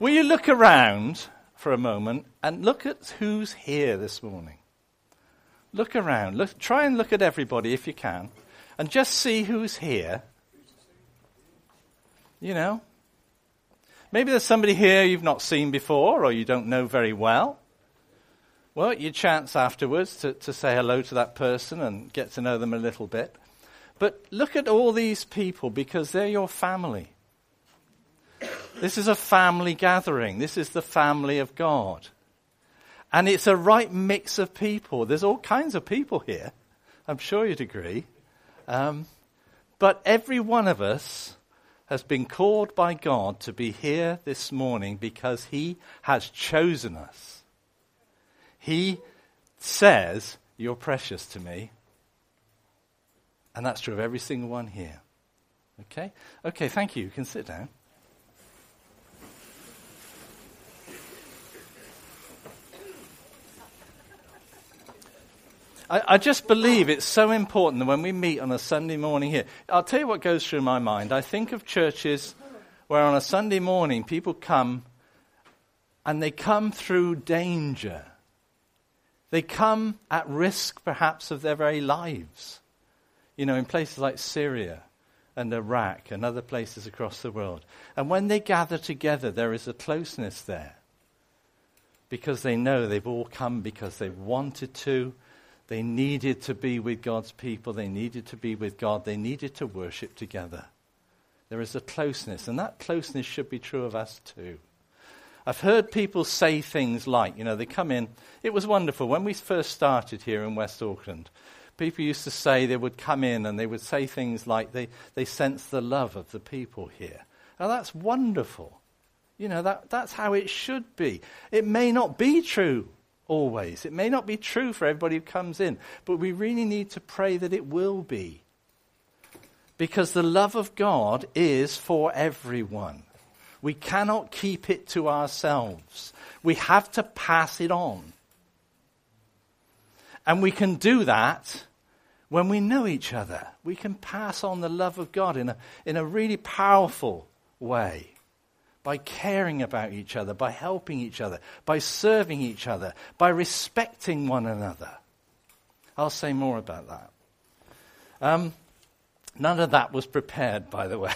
Will you look around for a moment and look at who's here this morning? Look around. Try and look at everybody if you can. And just see who's here. You know. Maybe there's somebody here you've not seen before or you don't know very well. Well, your chance afterwards to say hello to that person and get to know them a little bit. But look at all these people because they're your family. This is a family gathering. This is the family of God. And it's a right mix of people. There's all kinds of people here. I'm sure you'd agree. But every one of us has been called by God to be here this morning because he has chosen us. He says, "You're precious to me." And that's true of every single one here. Okay? Okay, thank you. You can sit down. I just believe it's so important that when we meet on a Sunday morning here, I'll tell you what goes through my mind. I think of churches where on a Sunday morning people come and they come through danger. They come at risk perhaps of their very lives. You know, in places like Syria and Iraq and other places across the world. And when they gather together, there is a closeness there. Because they know they've all come because they wanted to. They needed to be with God's people. They needed to be with God. They needed to worship together. There is a closeness, and that closeness should be true of us too. I've heard people say things like, you know, they come in. It was wonderful. When we first started here in West Auckland, people used to say they would come in and they would say things like they sense the love of the people here. Now that's wonderful. You know, that's how it should be. It may not be true always. It may not be true for everybody who comes in, but we really need to pray that it will be. Because the love of God is for everyone. We cannot keep it to ourselves. We have to pass it on. And we can do that when we know each other. We can pass on the love of God in a really powerful way. By caring about each other, by helping each other, by serving each other, by respecting one another. I'll say more about that. None of that was prepared, by the way.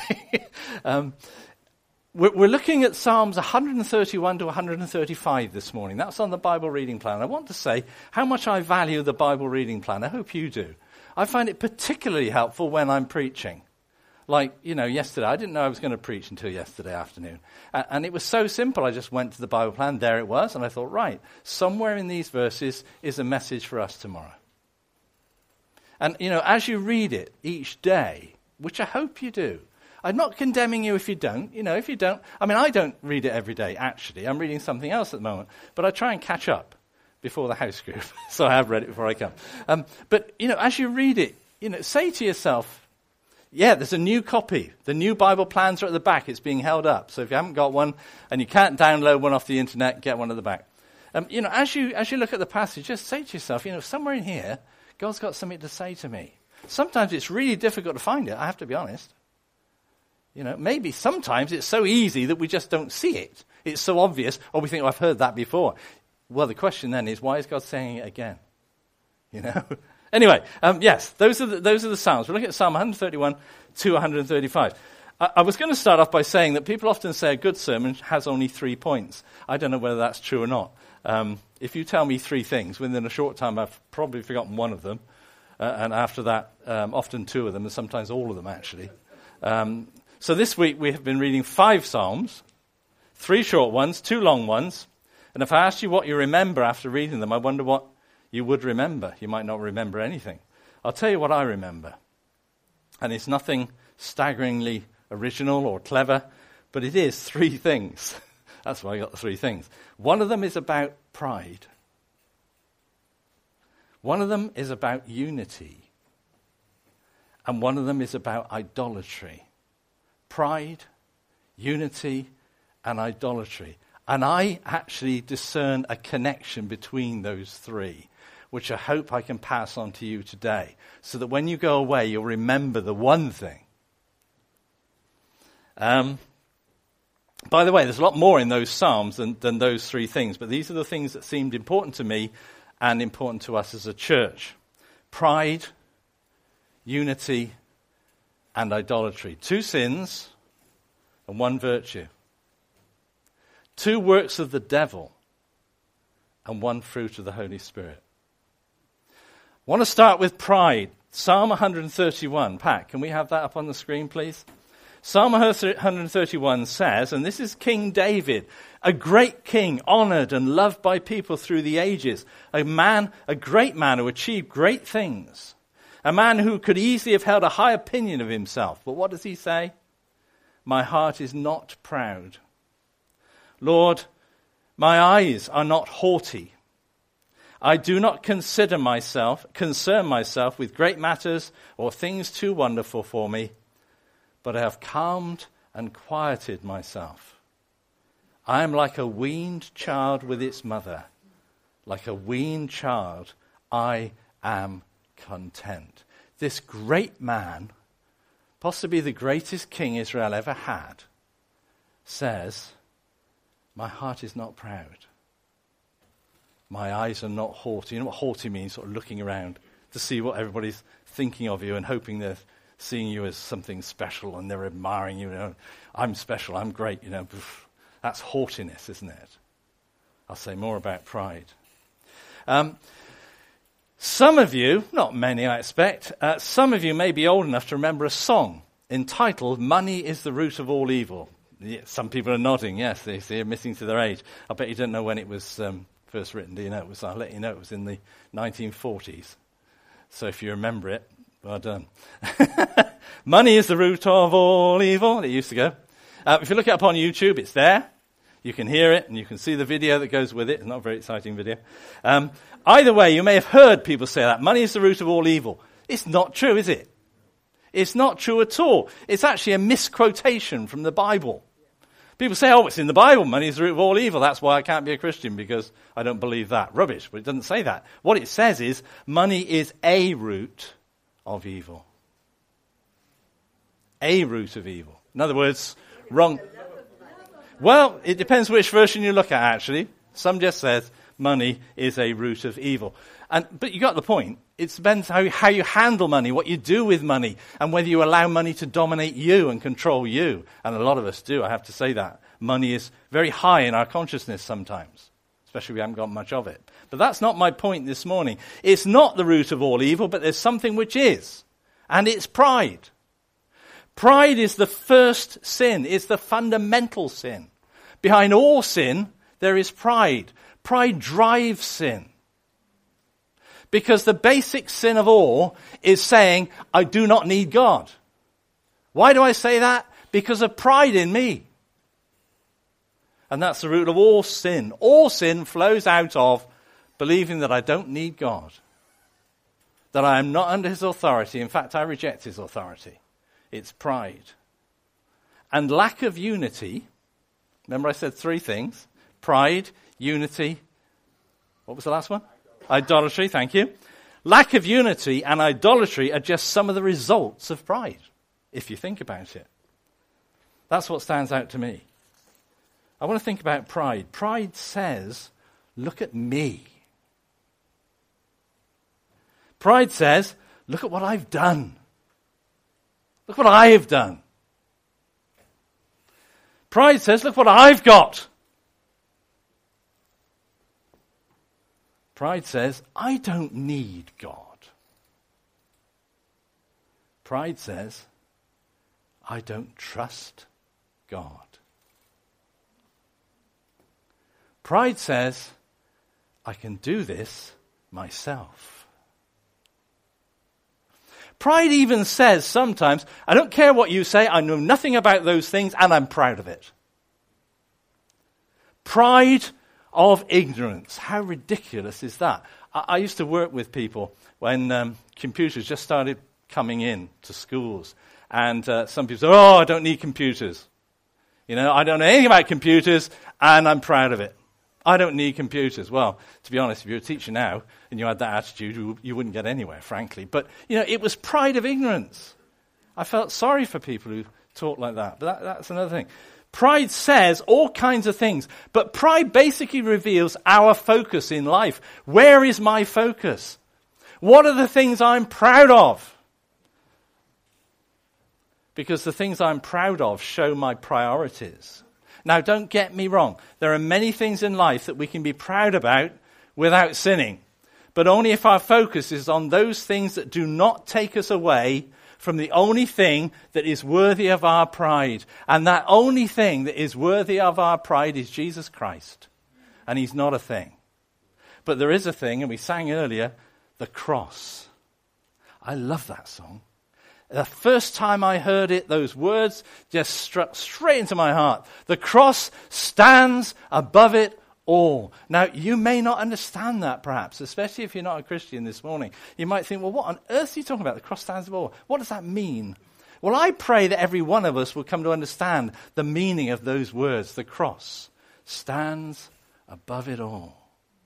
We're looking at Psalms 131 to 135 this morning. That's on the Bible reading plan. I want to say how much I value the Bible reading plan. I hope you do. I find it particularly helpful when I'm preaching. Like, you know, yesterday, I didn't know I was going to preach until yesterday afternoon. And it was so simple. I just went to the Bible plan. There it was. And I thought, right, somewhere in these verses is a message for us tomorrow. And, you know, as you read it each day, which I hope you do, I'm not condemning you if you don't. You know, if you don't, I mean, I don't read it every day, actually. I'm reading something else at the moment. But I try and catch up before the house group. So I have read it before I come. But, you know, as you read it, you know, say to yourself, yeah, there's a new copy. The new Bible plans are at the back. It's being held up. So if you haven't got one and you can't download one off the internet, get one at the back. You know, as you look at the passage, just say to yourself, you know, somewhere in here, God's got something to say to me. Sometimes it's really difficult to find it, I have to be honest. You know, maybe sometimes it's so easy that we just don't see it. It's so obvious, or we think, oh, I've heard that before. Well, the question then is, why is God saying it again? You know? Anyway, yes, those are the Psalms. We're looking at Psalm 131 to 135. I was going to start off by saying that people often say a good sermon has only 3 points. I don't know whether that's true or not. If you tell me 3 things, within a short time I've probably forgotten one of them. And after that, often 2 of them, and sometimes all of them, actually. So this week we have been reading 5 Psalms, 3 short ones, 2 long ones. And if I asked you what you remember after reading them, I wonder what you would remember. You might not remember anything. I'll tell you what I remember. And it's nothing staggeringly original or clever, but it is 3 things. That's why I got the 3 things. One of them is about pride. One of them is about unity. And one of them is about idolatry. Pride, unity, and idolatry. And I actually discern a connection between those 3, which I hope I can pass on to you today, so that when you go away, you'll remember the one thing. By the way, there's a lot more in those Psalms than those three things, but these are the things that seemed important to me and important to us as a church. Pride, unity, and idolatry. 2 sins and 1 virtue. 2 works of the devil and 1 fruit of the Holy Spirit. I want to start with pride. Psalm 131. Pat, can we have that up on the screen, please? Psalm 131 says, and this is King David, a great king, honored and loved by people through the ages, a great man who achieved great things, a man who could easily have held a high opinion of himself. But what does he say? My heart is not proud. Lord, my eyes are not haughty. I do not concern myself with great matters or things too wonderful for me, but I have calmed and quieted myself. I am like a weaned child with its mother. Like a weaned child, I am content. This great man, possibly the greatest king Israel ever had, says, my heart is not proud. My eyes are not haughty. You know what haughty means? Sort of looking around to see what everybody's thinking of you and hoping they're seeing you as something special and they're admiring you. You know, I'm special, I'm great, you know. That's haughtiness, isn't it? I'll say more about pride. Some of you, not many I expect, some of you may be old enough to remember a song entitled Money is the Root of All Evil. Yeah, some people are nodding, yes, they're admitting to their age. I bet you don't know when it was first written, do you know? I'll let you know it was in the 1940s. So if you remember it, well done. Money is the root of all evil. It used to go. If you look it up on YouTube, it's there. You can hear it, and you can see the video that goes with it. It's not a very exciting video. Either way, you may have heard people say that. Money is the root of all evil. It's not true, is it? It's not true at all. It's actually a misquotation from the Bible. People say, oh, it's in the Bible. Money is the root of all evil. That's why I can't be a Christian, because I don't believe that. Rubbish, but it doesn't say that. What it says is, money is a root of evil. A root of evil. In other words, wrong. Well, it depends which version you look at, actually. Some just says money is a root of evil. But you got the point. It depends how you handle money, what you do with money, and whether you allow money to dominate you and control you. And a lot of us do, I have to say that. Money is very high in our consciousness sometimes, especially if we haven't got much of it. But that's not my point this morning. It's not the root of all evil, but there's something which is, and it's pride. Pride is the first sin. It's the fundamental sin. Behind all sin, there is pride. Pride drives sin. Because the basic sin of all is saying, I do not need God. Why do I say that? Because of pride in me. And that's the root of all sin. All sin flows out of believing that I don't need God. That I am not under his authority. In fact, I reject his authority. It's pride. And lack of unity. Remember I said 3 things. Pride, unity. What was the last one? Idolatry, thank you. Lack of unity and idolatry are just some of the results of pride, if you think about it. That's what stands out to me. I want to think about pride. Pride says, look at me. Pride says, look at what I've done. Look what I have done. Pride says, look what I've got. Pride says, I don't need God. Pride says, I don't trust God. Pride says, I can do this myself. Pride even says sometimes, I don't care what you say, I know nothing about those things, and I'm proud of it. Pride of ignorance. How ridiculous is that? I used to work with people when computers just started coming in to schools. And some people say, oh, I don't need computers. You know, I don't know anything about computers, and I'm proud of it. I don't need computers. Well, to be honest, if you're a teacher now and you had that attitude, you wouldn't get anywhere, frankly. But, you know, it was pride of ignorance. I felt sorry for people who talk like that. But that's another thing. Pride says all kinds of things, but pride basically reveals our focus in life. Where is my focus? What are the things I'm proud of? Because the things I'm proud of show my priorities. Now, don't get me wrong. There are many things in life that we can be proud about without sinning. But only if our focus is on those things that do not take us away from the only thing that is worthy of our pride. And that only thing that is worthy of our pride is Jesus Christ. And he's not a thing. But there is a thing, and we sang earlier, the cross. I love that song. The first time I heard it, those words just struck straight into my heart. The cross stands above it all. Now, you may not understand that perhaps, especially if you're not a Christian this morning. You might think, well, what on earth are you talking about? The cross stands above all. What does that mean? Well, I pray that every one of us will come to understand the meaning of those words. The cross stands above it all.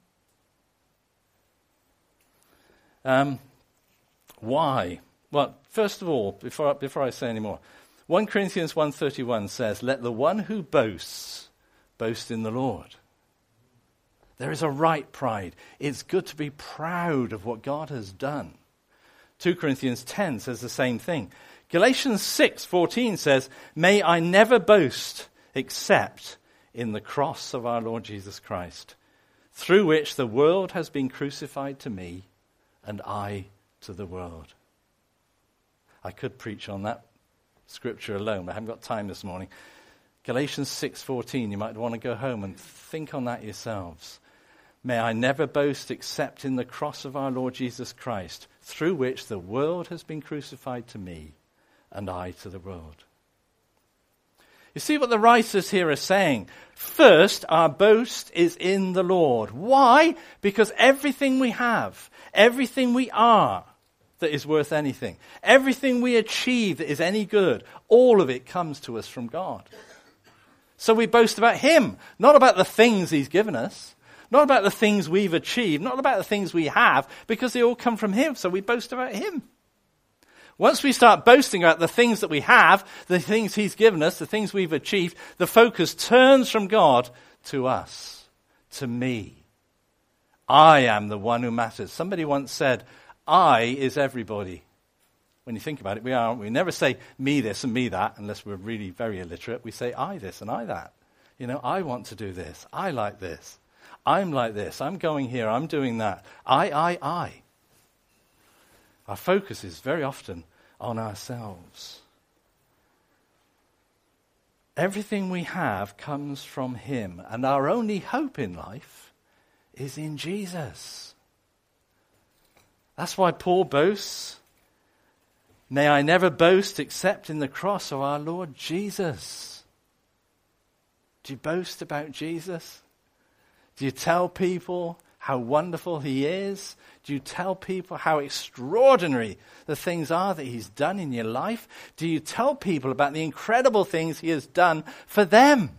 Why? Well, first of all, before I say any more, 1 Corinthians 1:31 says, let the one who boasts, boast in the Lord. There is a right pride. It's good to be proud of what God has done. 2 Corinthians 10 says the same thing. Galatians 6:14 says, may I never boast except in the cross of our Lord Jesus Christ, through which the world has been crucified to me and I to the world. I could preach on that scripture alone, but I haven't got time this morning. Galatians 6:14, you might want to go home and think on that yourselves. May I never boast except in the cross of our Lord Jesus Christ, through which the world has been crucified to me and I to the world. You see what the writers here are saying? First, our boast is in the Lord. Why? Because everything we have, everything we are, that is worth anything. Everything we achieve that is any good, all of it comes to us from God. So we boast about him, not about the things he's given us, not about the things we've achieved, not about the things we have, because they all come from him, so we boast about him. Once we start boasting about the things that we have, the things he's given us, the things we've achieved, the focus turns from God to us, to me. I am the one who matters. Somebody once said, I is everybody. When you think about it, we never say me this and me that, unless we're really very illiterate. We say I this and I that. You know, I want to do this. I like this. I'm like this. I'm going here. I'm doing that. I. Our focus is very often on ourselves. Everything we have comes from him, and our only hope in life is in Jesus. That's why Paul boasts, may I never boast except in the cross of our Lord Jesus. Do you boast about Jesus? Do you tell people how wonderful he is? Do you tell people how extraordinary the things are that he's done in your life? Do you tell people about the incredible things he has done for them?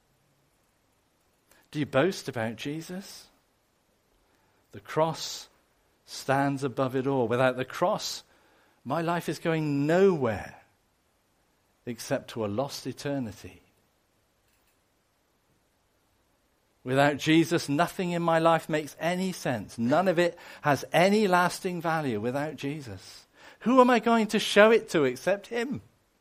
Do you boast about Jesus? The cross stands above it all. Without the cross, my life is going nowhere except to a lost eternity. Without Jesus, nothing in my life makes any sense. None of it has any lasting value without Jesus. Who am I going to show it to except him?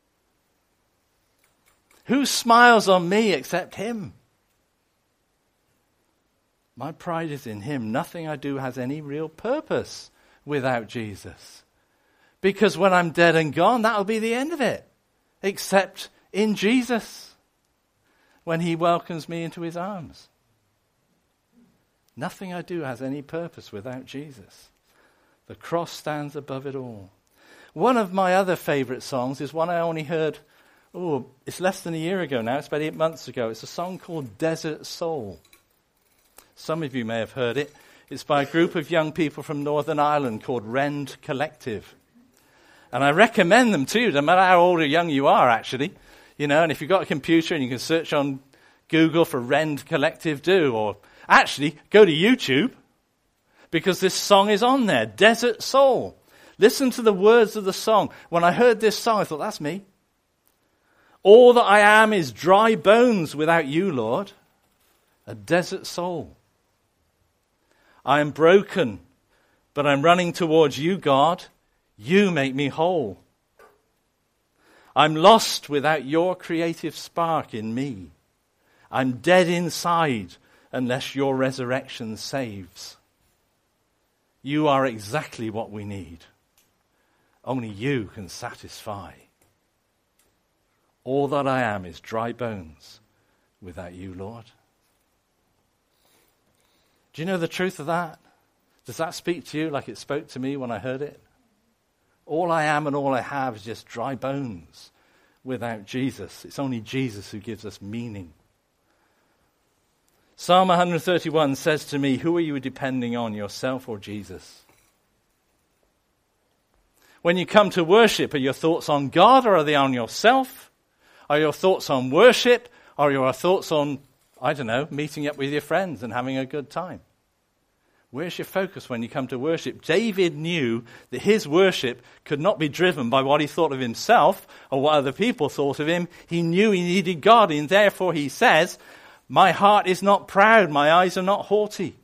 Who smiles on me except him? My pride is in him. Nothing I do has any real purpose without Jesus. Because when I'm dead and gone, that'll be the end of it. Except in Jesus, when he welcomes me into his arms. Nothing I do has any purpose without Jesus. The cross stands above it all. One of my other favorite songs is one I only heard, it's less than a year ago now. It's about 8 months ago. It's a song called Desert Soul. Some of you may have heard it. It's by a group of young people from Northern Ireland called Rend Collective. And I recommend them to you, no matter how old or young you are, actually. You know, and if you've got a computer and you can search on Google for Rend Collective, do. Or actually, go to YouTube, because this song is on there, Desert Soul. Listen to the words of the song. When I heard this song, I thought, that's me. All that I am is dry bones without you, Lord, a desert soul. I am broken, but I'm running towards you, God. You make me whole. I'm lost without your creative spark in me. I'm dead inside unless your resurrection saves. You are exactly what we need. Only you can satisfy. All that I am is dry bones without you, Lord. Do you know the truth of that? Does that speak to you like it spoke to me when I heard it? All I am and all I have is just dry bones without Jesus. It's only Jesus who gives us meaning. Psalm 131 says to me, who are you depending on, yourself or Jesus? When you come to worship, are your thoughts on God or are they on yourself? Are your thoughts on worship or are your thoughts on, meeting up with your friends and having a good time? Where's your focus when you come to worship? David knew that his worship could not be driven by what he thought of himself or what other people thought of him. He knew he needed God, and therefore he says, my heart is not proud, my eyes are not haughty.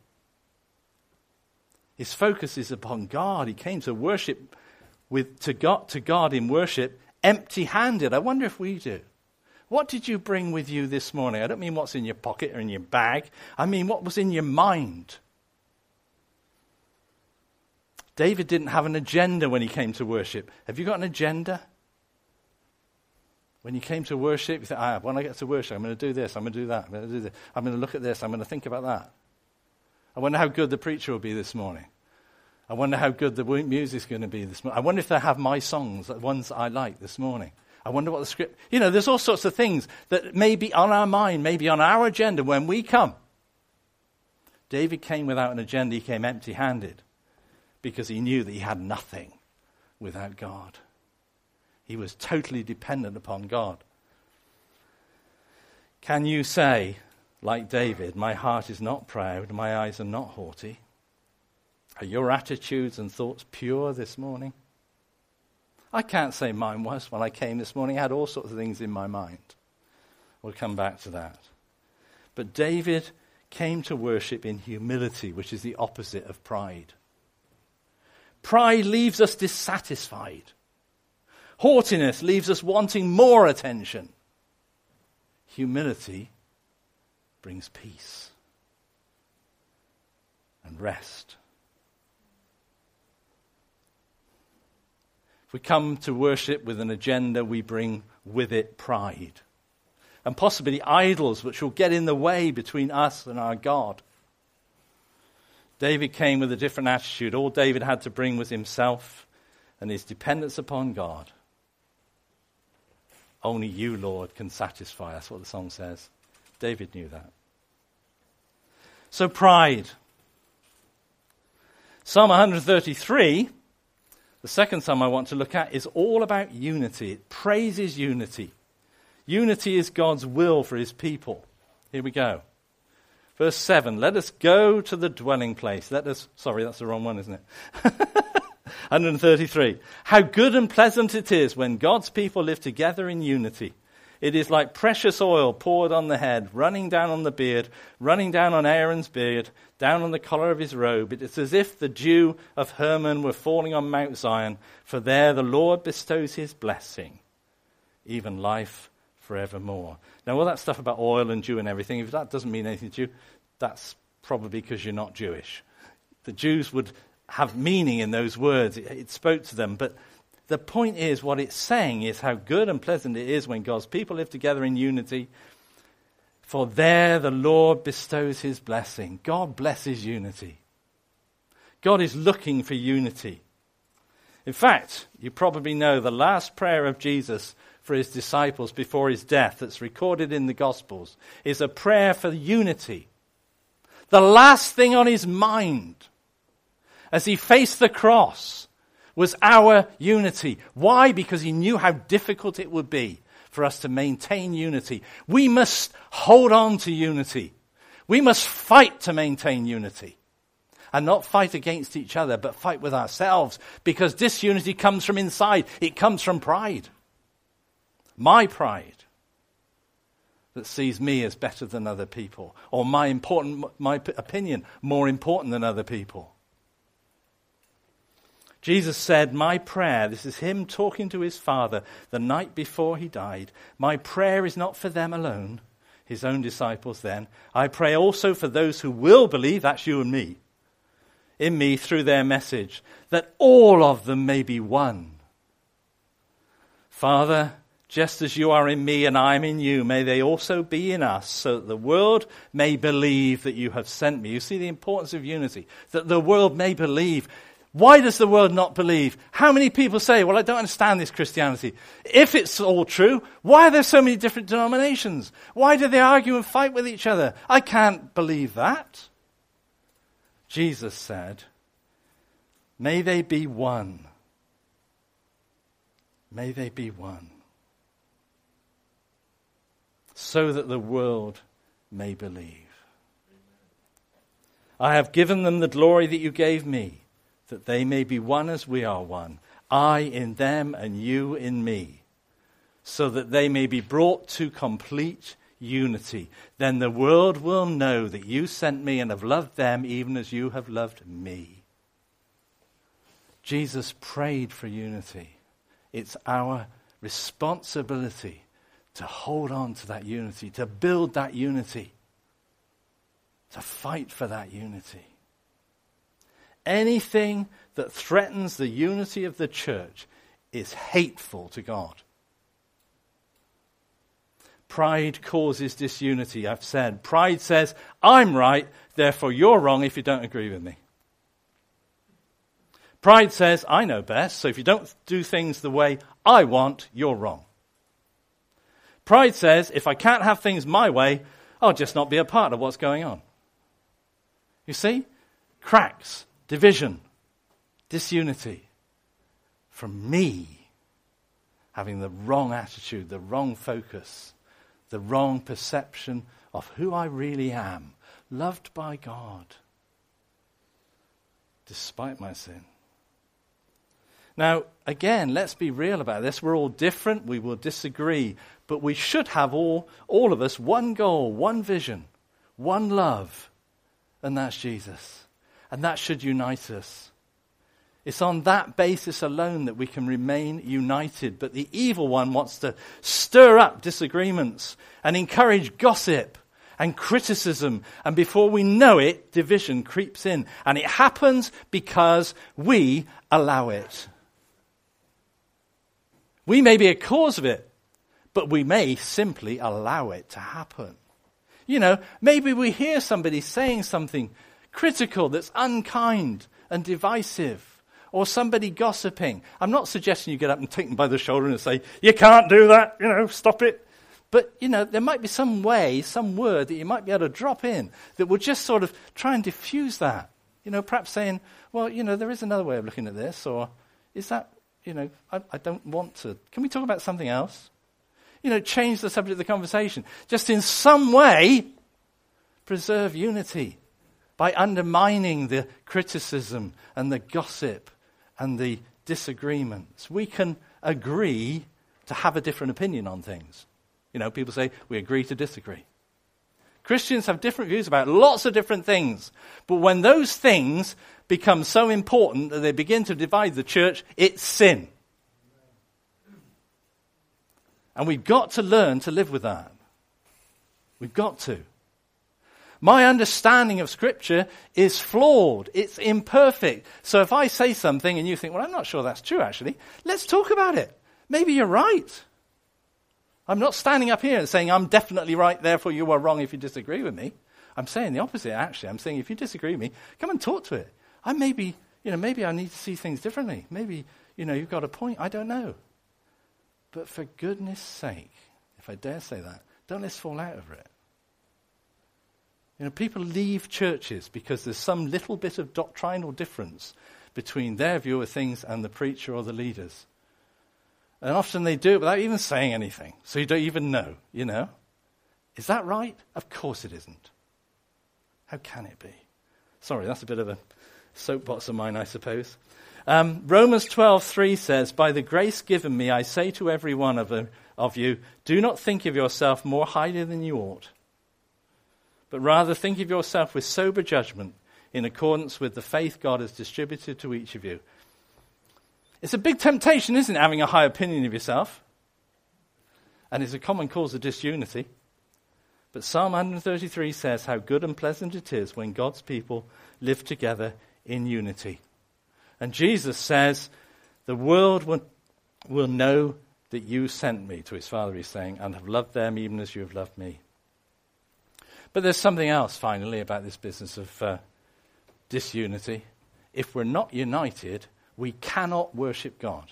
His focus is upon God. He came to worship to God in worship empty-handed. I wonder if we do. What did you bring with you this morning? I don't mean what's in your pocket or in your bag. I mean what was in your mind. David didn't have an agenda when he came to worship. Have you got an agenda? When you came to worship, you think, when I get to worship, I'm going to do this, I'm going to do that, I'm going to do this, I'm going to look at this, I'm going to think about that. I wonder how good the preacher will be this morning. I wonder how good the music's going to be this morning. I wonder if they have my songs, the ones that I like this morning. I wonder what the script... there's all sorts of things that may be on our mind, maybe on our agenda when we come. David came without an agenda. He came empty-handed because he knew that he had nothing without God. He was totally dependent upon God. Can you say, like David, my heart is not proud, my eyes are not haughty? Are your attitudes and thoughts pure this morning? I can't say mine was. When I came this morning, I had all sorts of things in my mind. We'll come back to that. But David came to worship in humility, which is the opposite of pride. Pride leaves us dissatisfied. Haughtiness leaves us wanting more attention. Humility brings peace and rest. If we come to worship with an agenda, we bring with it pride. And possibly idols which will get in the way between us and our God. David came with a different attitude. All David had to bring was himself and his dependence upon God. Only you, Lord, can satisfy. That's what the song says. David knew that. So pride. Psalm 133, the second psalm I want to look at, is all about unity. It praises unity. Unity is God's will for his people. Here we go. Verse 7, let us go to the dwelling place. Sorry, that's the wrong one, isn't it? 133. How good and pleasant it is when God's people live together in unity. It is like precious oil poured on the head, running down on the beard, running down on Aaron's beard, down on the collar of his robe. It is as if the dew of Hermon were falling on Mount Zion, for there the Lord bestows his blessing, even life forevermore. Now, all that stuff about oil and dew and everything, if that doesn't mean anything to you, that's probably because you're not Jewish. The Jews would have meaning in those words. It spoke to them. But the point is, what it's saying is how good and pleasant it is when God's people live together in unity. For there the Lord bestows his blessing. God blesses unity. God is looking for unity. In fact, you probably know the last prayer of Jesus for his disciples before his death that's recorded in the Gospels is a prayer for unity. The last thing on his mind as he faced the cross was our unity. Why? Because he knew how difficult it would be for us to maintain unity. We must hold on to unity. We must fight to maintain unity. And not fight against each other, but fight with ourselves. Because disunity comes from inside. It comes from pride. My pride. that sees me as better than other people, or my opinion more important than other people. Jesus said, my prayer, this is him talking to his Father the night before he died, my prayer is not for them alone, his own disciples then. I pray also for those who will believe, that's you and me, in me through their message, that all of them may be one. Father, just as you are in me and I am in you, may they also be in us, so that the world may believe that you have sent me. You see the importance of unity, that the world may believe. Why does the world not believe? How many people say, well, I don't understand this Christianity. If it's all true, why are there so many different denominations? Why do they argue and fight with each other? I can't believe that. Jesus said, may they be one. May they be one. So that the world may believe. I have given them the glory that you gave me, that they may be one as we are one, I in them and you in me, so that they may be brought to complete unity. Then the world will know that you sent me and have loved them even as you have loved me. Jesus prayed for unity. It's our responsibility to hold on to that unity, to build that unity, to fight for that unity. Anything that threatens the unity of the church is hateful to God. Pride causes disunity, I've said. Pride says, I'm right, therefore you're wrong if you don't agree with me. Pride says, I know best, so if you don't do things the way I want, you're wrong. Pride says, if I can't have things my way, I'll just not be a part of what's going on. You see? Cracks, division, disunity from me having the wrong attitude, the wrong focus, the wrong perception of who I really am, loved by God, despite my sin. Now, again, let's be real about this. We're all different. We will disagree. But we should have all of us, one goal, one vision, one love. And that's Jesus. And that should unite us. It's on that basis alone that we can remain united. But the evil one wants to stir up disagreements and encourage gossip and criticism. And before we know it, division creeps in. And it happens because we allow it. We may be a cause of it, but we may simply allow it to happen. You know, maybe we hear somebody saying something critical that's unkind and divisive, or somebody gossiping. I'm not suggesting you get up and take them by the shoulder and say, you can't do that, stop it. But, there might be some way, some word that you might be able to drop in that will just sort of try and diffuse that. Perhaps saying, well, there is another way of looking at this, or is that, I don't want to. Can we talk about something else? Change the subject of the conversation. Just in some way, preserve unity by undermining the criticism and the gossip and the disagreements. We can agree to have a different opinion on things. People say, we agree to disagree. Christians have different views about lots of different things. But when those things become so important that they begin to divide the church, it's sin. And we've got to learn to live with that. We've got to. My understanding of Scripture is flawed. It's imperfect. So if I say something and you think, well, I'm not sure that's true, actually, let's talk about it. Maybe you're right. I'm not standing up here and saying I'm definitely right, therefore you are wrong if you disagree with me. I'm saying the opposite, actually. I'm saying if you disagree with me, come and talk to it. Maybe I need to see things differently. Maybe, you've got a point. I don't know. But for goodness sake, if I dare say that, don't let's fall out over it. People leave churches because there's some little bit of doctrinal difference between their view of things and the preacher or the leaders. And often they do it without even saying anything. So you don't even know, Is that right? Of course it isn't. How can it be? Sorry, that's a bit of a soapbox of mine, I suppose. Romans 12:3 says, by the grace given me, I say to every one of of you, do not think of yourself more highly than you ought, but rather think of yourself with sober judgment in accordance with the faith God has distributed to each of you. It's a big temptation, isn't it, having a high opinion of yourself? And it's a common cause of disunity. But Psalm 133 says how good and pleasant it is when God's people live together in unity. And Jesus says, the world will know that you sent me, to his Father he's saying, and have loved them even as you have loved me. But there's something else, finally, about this business of disunity. If we're not united, we cannot worship God.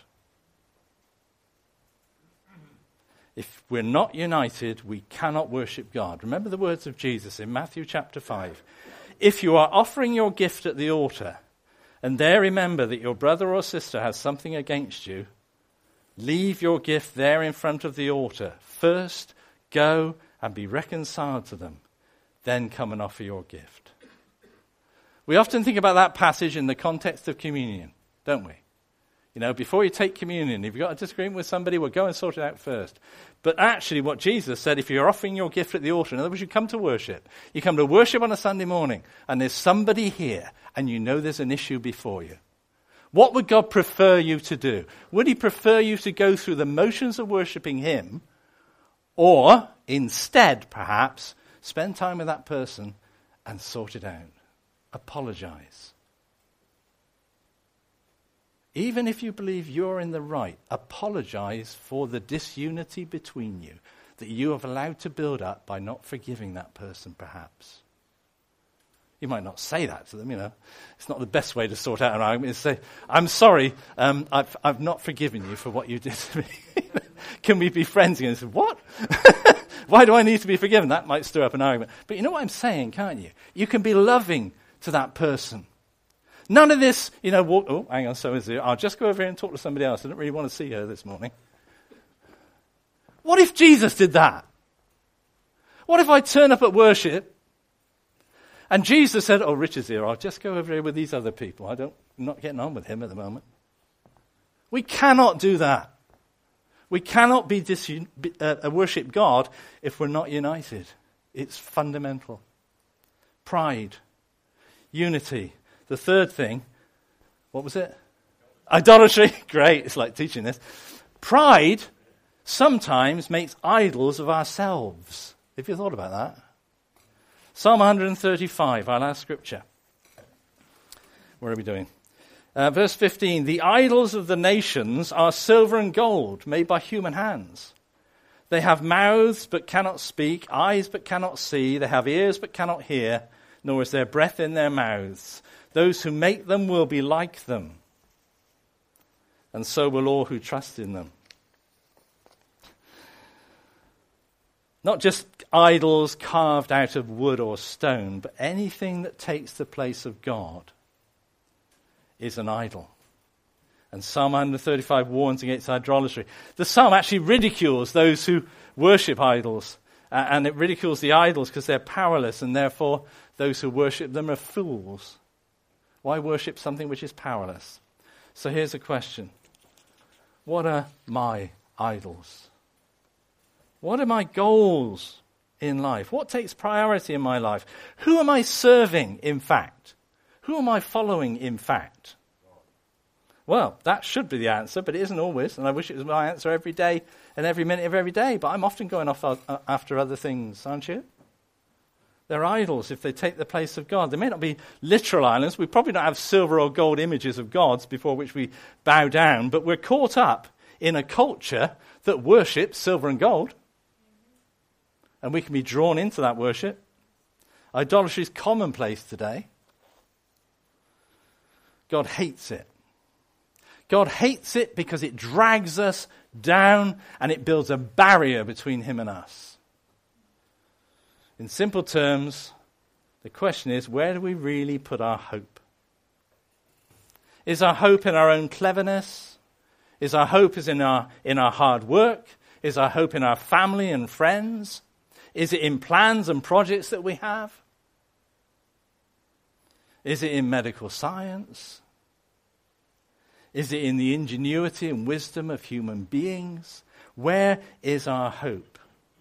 If we're not united, we cannot worship God. Remember the words of Jesus in Matthew chapter 5. If you are offering your gift at the altar, and there remember that your brother or sister has something against you, leave your gift there in front of the altar. First, go and be reconciled to them. Then come and offer your gift. We often think about that passage in the context of communion, don't we? You know, before you take communion, if you've got a disagreement with somebody, well, go and sort it out first. But actually what Jesus said, if you're offering your gift at the altar, in other words, you come to worship. You come to worship on a Sunday morning, and there's somebody here, and you know there's an issue before you. What would God prefer you to do? Would he prefer you to go through the motions of worshipping him, or instead, perhaps, spend time with that person and sort it out? Apologize. Even if you believe you're in the right, apologize for the disunity between you that you have allowed to build up by not forgiving that person, perhaps. You might not say that to them, you know. It's not the best way to sort out an argument, is to say, I'm sorry, I've not forgiven you for what you did to me. Can we be friends again? And say, what? Why do I need to be forgiven? That might stir up an argument. But you know what I'm saying, can't you? You can be loving to that person. None of this, you know, hang on, so is it. I'll just go over here and talk to somebody else. I don't really want to see her this morning. What if Jesus did that? What if I turn up at worship and Jesus said, oh, Richard's here, I'll just go over here with these other people. I'm not getting on with him at the moment. We cannot do that. We cannot worship God if we're not united. It's fundamental. Pride, unity. The third thing, what was it? Idolatry. Great, it's like teaching this. Pride sometimes makes idols of ourselves. Have you thought about that? Psalm 135, our last scripture. Where are we doing? Verse 15, the idols of the nations are silver and gold, made by human hands. They have mouths but cannot speak, eyes but cannot see, they have ears but cannot hear, nor is there breath in their mouths. Those who make them will be like them, and so will all who trust in them. Not just idols carved out of wood or stone, but anything that takes the place of God is an idol. And Psalm 135 warns against idolatry. The psalm actually ridicules those who worship idols, and it ridicules the idols because they're powerless, and therefore those who worship them are fools. Why worship something which is powerless? So here's a question. What are my idols? What are my goals in life? What takes priority in my life? Who am I serving, in fact? Who am I following, in fact? Well, that should be the answer, but it isn't always, and I wish it was my answer every day and every minute of every day, but I'm often going off after other things, aren't you? They're idols if they take the place of God. They may not be literal idols. We probably don't have silver or gold images of gods before which we bow down, but we're caught up in a culture that worships silver and gold, and we can be drawn into that worship. Idolatry is commonplace today. God hates it. God hates it because it drags us down and it builds a barrier between him and us. In simple terms, the question is, where do we really put our hope? Is our hope in our own cleverness? Is our hope in our hard work? Is our hope in our family and friends? Is it in plans and projects that we have? Is it in medical science? Is it in the ingenuity and wisdom of human beings? Where is our hope?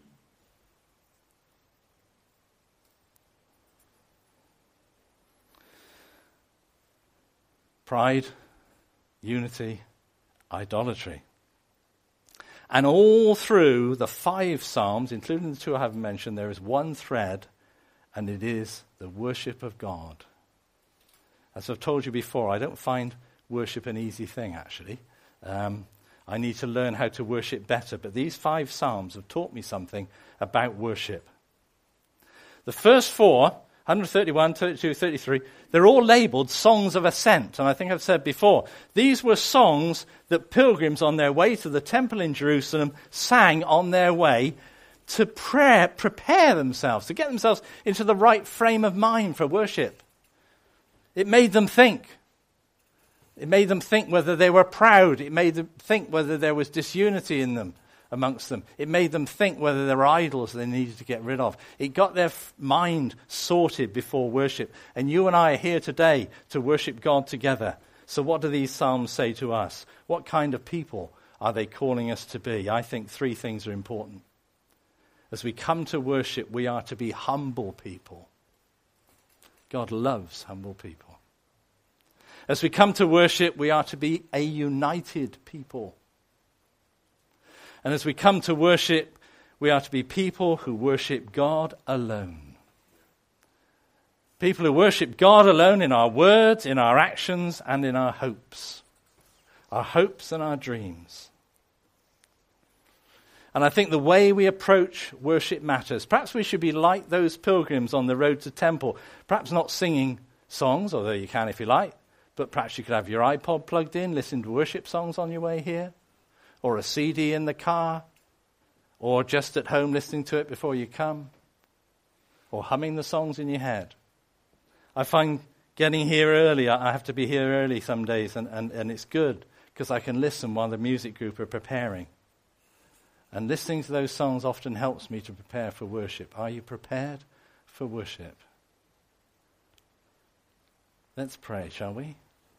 Pride, unity, idolatry. And all through the 5 Psalms, including the 2 I haven't mentioned, there is one thread, and it is the worship of God. As I've told you before, I don't find worship an easy thing, actually. I need to learn how to worship better, but these 5 Psalms have taught me something about worship. The first 4, 131, 32, 33, they're all labeled songs of ascent. And I think I've said before, these were songs that pilgrims on their way to the temple in Jerusalem sang on their way to prepare themselves, to get themselves into the right frame of mind for worship. It made them think. It made them think whether they were proud. It made them think whether there was disunity in them, amongst them. It made them think whether there were idols they needed to get rid of. It got their mind sorted before worship. And you and I are here today to worship God together. So what do these Psalms say to us? What kind of people are they calling us to be? I think 3 things are important. As we come to worship, we are to be humble people. God loves humble people. As we come to worship, we are to be a united people. And as we come to worship, we are to be people who worship God alone. People who worship God alone in our words, in our actions, and in our hopes. Our hopes and our dreams. And I think the way we approach worship matters. Perhaps we should be like those pilgrims on the road to temple. Perhaps not singing songs, although you can if you like. But perhaps you could have your iPod plugged in, listen to worship songs on your way here. Or a CD in the car. Or just at home listening to it before you come. Or humming the songs in your head. I find getting here early, I have to be here early some days, and it's good because I can listen while the music group are preparing. And listening to those songs often helps me to prepare for worship. Are you prepared for worship? Let's pray, shall we?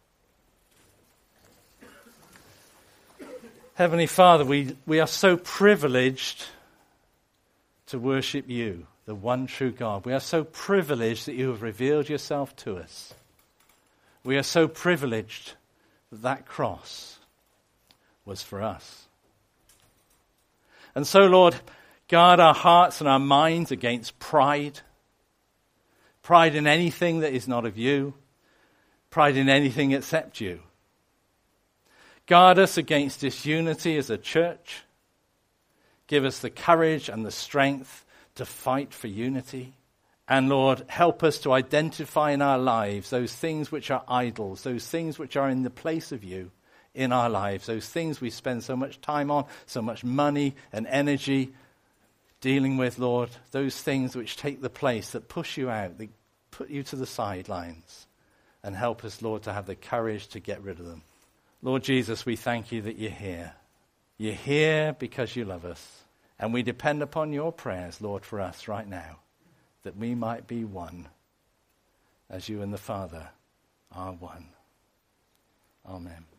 Heavenly Father, we are so privileged to worship you, the one true God. We are so privileged that you have revealed yourself to us. We are so privileged that that cross was for us. And so, Lord, guard our hearts and our minds against pride. Pride in anything that is not of you. Pride in anything except you. Guard us against disunity as a church. Give us the courage and the strength to fight for unity. And Lord, help us to identify in our lives those things which are idols, those things which are in the place of you in our lives, those things we spend so much time on, so much money and energy dealing with, Lord, those things which take the place, that push you out, that put you to the sidelines. And help us, Lord, to have the courage to get rid of them. Lord Jesus, we thank you that you're here. You're here because you love us. And we depend upon your prayers, Lord, for us right now, that we might be one, as you and the Father are one. Amen.